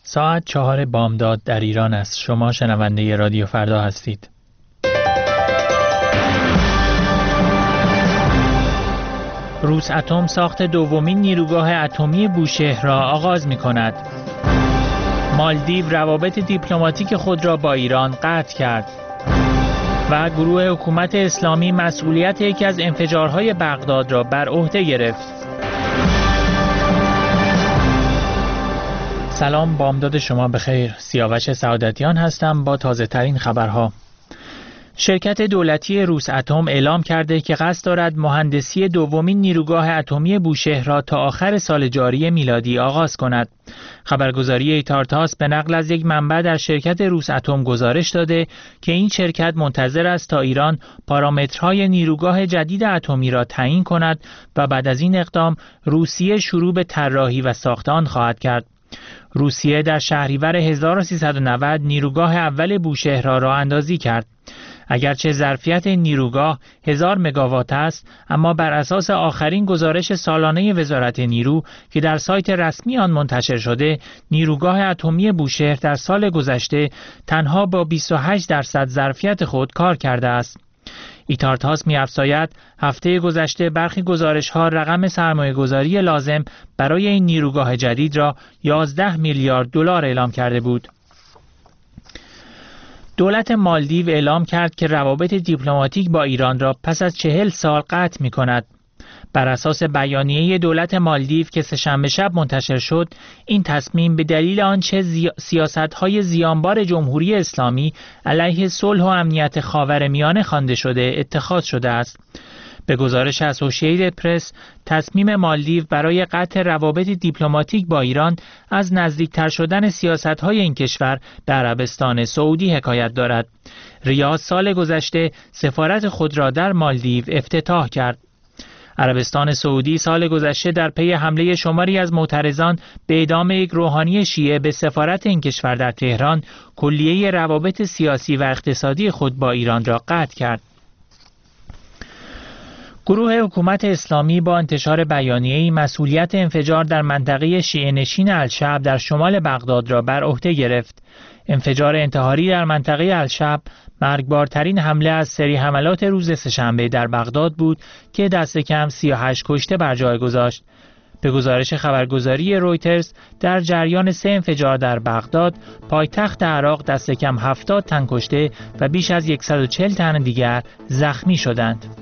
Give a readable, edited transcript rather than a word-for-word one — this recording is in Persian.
ساعت 4 بامداد در ایران است. شما شنونده رادیو فردا هستید. روساتم ساخت دومین نیروگاه اتمی بوشهر را آغاز می‌کند. مالدیو روابط دیپلماتیک خود را با ایران قطع کرد. و گروه حکومت اسلامی مسئولیت یکی از انفجارهای بغداد را بر عهده گرفت. سلام، بامداد شما بخیر. سیاوش سعادتیان هستم با تازه ترین خبرها. شرکت دولتی روساتم اعلام کرده که قصد دارد مهندسی دومین نیروگاه اتمی بوشهر را تا آخر سال جاری میلادی آغاز کند. خبرگزاری ایتارتاس به نقل از یک منبع در شرکت روساتم گزارش داده که این شرکت منتظر است تا ایران پارامترهای نیروگاه جدید اتمی را تعیین کند و بعد از این اقدام روسیه شروع به طراحی و ساخت آن خواهد کرد. روسیه در شهریور 1390 نیروگاه اول بوشهر را راه اندازی کرد. اگرچه ظرفیت این نیروگاه 1000 مگاوات است، اما بر اساس آخرین گزارش سالانه وزارت نیرو که در سایت رسمی آن منتشر شده، نیروگاه اتمی بوشهر در سال گذشته تنها با 28% ظرفیت خود کار کرده است. ایتارتاس می‌افزاید هفته گذشته برخی گزارش‌ها رقم سرمایه‌گذاری لازم برای این نیروگاه جدید را 11 میلیارد دلار اعلام کرده بود. دولت مالدیو اعلام کرد که روابط دیپلماتیک با ایران را پس از 40 سال قطع می‌کند. بر اساس بیانیه دولت مالدیو که سه‌شنبه شب منتشر شد، این تصمیم به دلیل آنچه سیاست‌های زیانبار جمهوری اسلامی علیه صلح و امنیت خاورمیانه خوانده شده اتخاذ شده است. به گزارش اسوشییتد پرس، تصمیم مالدیو برای قطع روابط دیپلماتیک با ایران از نزدیکتر شدن سیاست‌های این کشور به عربستان سعودی حکایت دارد. ریاض سال گذشته سفارت خود را در مالدیو افتتاح کرد. عربستان سعودی سال گذشته در پی حمله شماری از معترضان به اعدام یک روحانی شیعه به سفارت این کشور در تهران، کلیه روابط سیاسی و اقتصادی خود با ایران را قطع کرد. گروه حکومت اسلامی با انتشار بیانیه‌ای مسئولیت انفجار در منطقه شیعه نشین الشعب در شمال بغداد را بر عهده گرفت. انفجار انتحاری در منطقه الشعب مرگبارترین حمله از سری حملات روز سه‌شنبه در بغداد بود که دست کم 38 کشته بر جای گذاشت. به گزارش خبرگزاری رویترز، در جریان 3 انفجار در بغداد، پایتخت عراق، دست کم 70 تن کشته و بیش از 140 تن دیگر زخمی شدند.